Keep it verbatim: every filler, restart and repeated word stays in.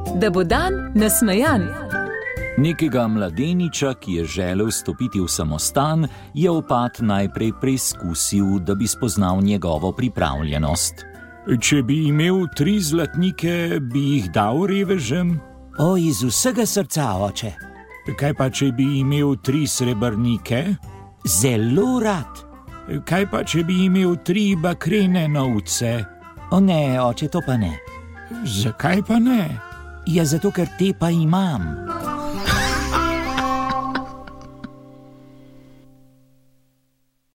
da bo dan nasmejan. Nekega mladeniča, ki je želel stopiti v samostan, je opat najprej preizkusil, da bi spoznal njegovo pripravljenost. Če bi imel tri zlatnike, bi jih dal revežem? O, iz vsega srca, oče. Kaj pa, če bi imel tri srebrnike? Zelo rad. Kaj pa, če bi imel tri bakrene novce? O ne, oče, to pa ne. Zakaj pa ne? Ja, zato, ker te pa imam.